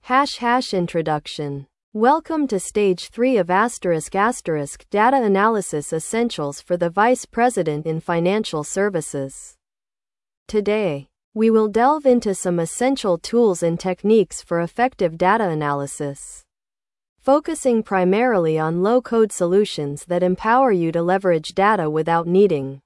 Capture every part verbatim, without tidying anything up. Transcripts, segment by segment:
Hash hash introduction. Welcome to stage three of asterisk asterisk data analysis essentials for the Vice President in Financial Services. Today, we will delve into some essential tools and techniques for effective data analysis, focusing primarily on low-code solutions that empower you to leverage data without needing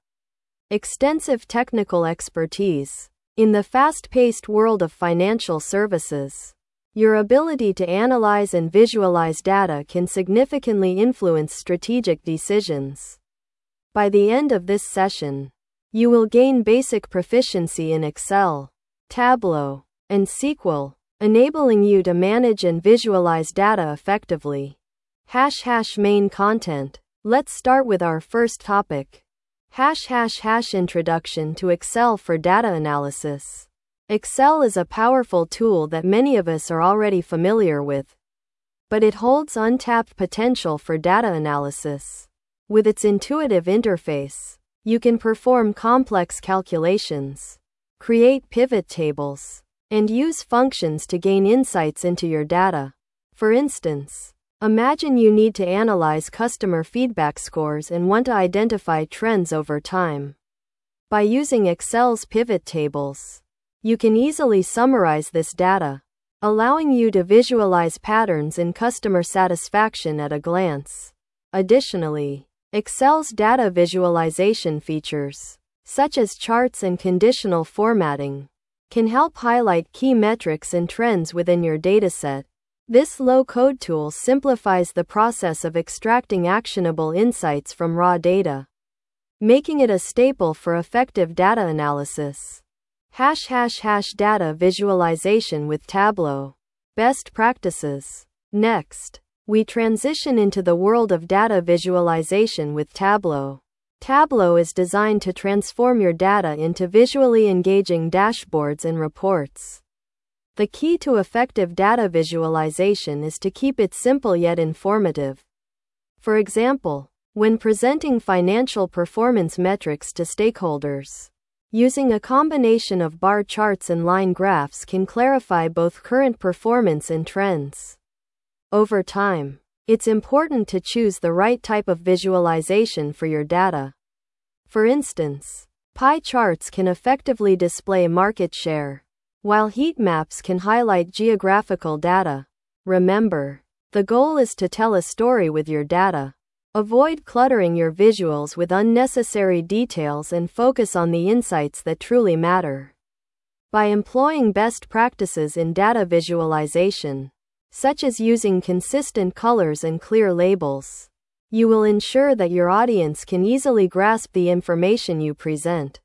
extensive technical expertise. In the fast-paced world of financial services, your ability to analyze and visualize data can significantly influence strategic decisions. By the end of this session, you will gain basic proficiency in Excel, Tableau, and S Q L, enabling you to manage and visualize data effectively. Hash hash main content. Let's start with our first topic. Hash hash hash introduction to Excel for data analysis. Excel is a powerful tool that many of us are already familiar with, but it holds untapped potential for data analysis. With its intuitive interface, you can perform complex calculations, create pivot tables, and use functions to gain insights into your data. For instance, imagine you need to analyze customer feedback scores and want to identify trends over time. By using Excel's pivot tables, you can easily summarize this data, allowing you to visualize patterns in customer satisfaction at a glance. Additionally, Excel's data visualization features, such as charts and conditional formatting, can help highlight key metrics and trends within your dataset. This low-code tool simplifies the process of extracting actionable insights from raw data, making it a staple for effective data analysis. Hash hash hash data visualization with Tableau. Best practices. Next, we transition into the world of data visualization with Tableau. Tableau is designed to transform your data into visually engaging dashboards and reports. The key to effective data visualization is to keep it simple yet informative. For example, when presenting financial performance metrics to stakeholders, using a combination of bar charts and line graphs can clarify both current performance and trends. Over time, it's important to choose the right type of visualization for your data. For instance, pie charts can effectively display market share, while heat maps can highlight geographical data. Remember, the goal is to tell a story with your data. Avoid cluttering your visuals with unnecessary details and focus on the insights that truly matter. By employing best practices in data visualization, such as using consistent colors and clear labels, you will ensure that your audience can easily grasp the information you present.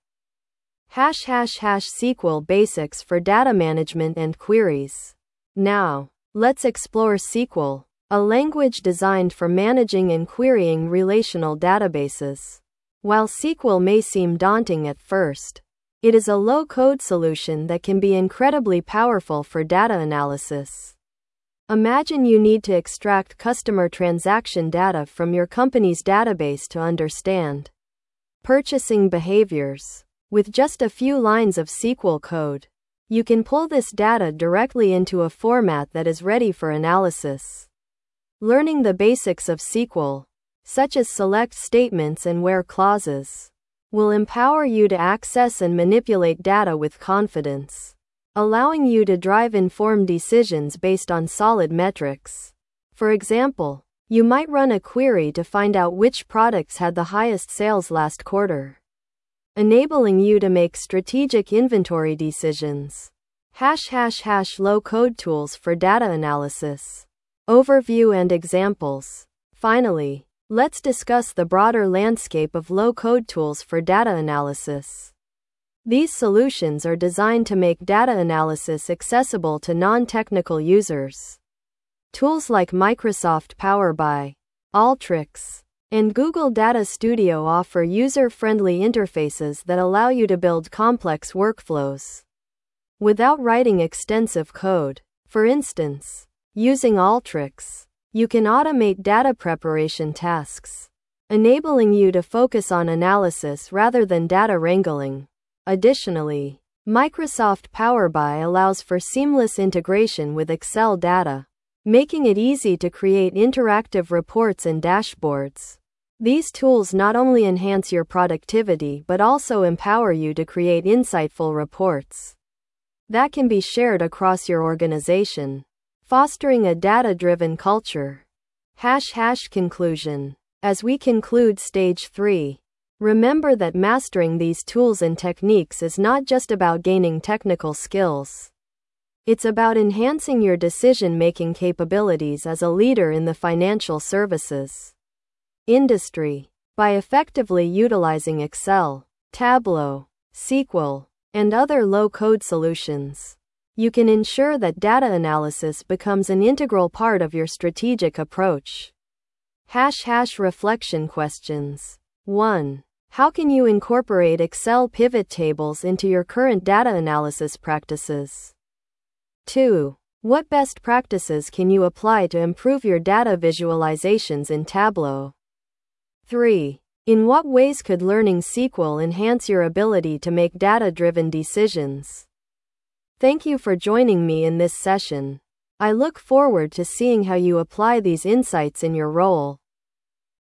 Hash hash hash S Q L basics for data management and queries. Now, let's explore S Q L, a language designed for managing and querying relational databases. While S Q L may seem daunting at first, it is a low-code solution that can be incredibly powerful for data analysis. Imagine you need to extract customer transaction data from your company's database to understand purchasing behaviors. With just a few lines of S Q L code, you can pull this data directly into a format that is ready for analysis. Learning the basics of S Q L, such as select statements and where clauses, will empower you to access and manipulate data with confidence, allowing you to drive informed decisions based on solid metrics. For example, you might run a query to find out which products had the highest sales last quarter, enabling you to make strategic inventory decisions. Hash hash hash low-code tools for data analysis. Overview and examples. Finally, let's discuss the broader landscape of low-code tools for data analysis. These solutions are designed to make data analysis accessible to non-technical users. Tools like Microsoft Power B I, Alteryx, and Google Data Studio offer user-friendly interfaces that allow you to build complex workflows without writing extensive code. For instance, using Alteryx, you can automate data preparation tasks, enabling you to focus on analysis rather than data wrangling. Additionally, Microsoft Power B I allows for seamless integration with Excel data, making it easy to create interactive reports and dashboards. These tools not only enhance your productivity but also empower you to create insightful reports that can be shared across your organization, fostering a data-driven culture. Hash hash conclusion. As we conclude stage three, remember that mastering these tools and techniques is not just about gaining technical skills. It's about enhancing your decision-making capabilities as a leader in the financial services industry. By effectively utilizing Excel, Tableau, S Q L, and other low-code solutions, you can ensure that data analysis becomes an integral part of your strategic approach. Hash hash reflection questions. one. How can you incorporate Excel pivot tables into your current data analysis practices? two. What best practices can you apply to improve your data visualizations in Tableau? three. In what ways could learning S Q L enhance your ability to make data-driven decisions? Thank you for joining me in this session. I look forward to seeing how you apply these insights in your role.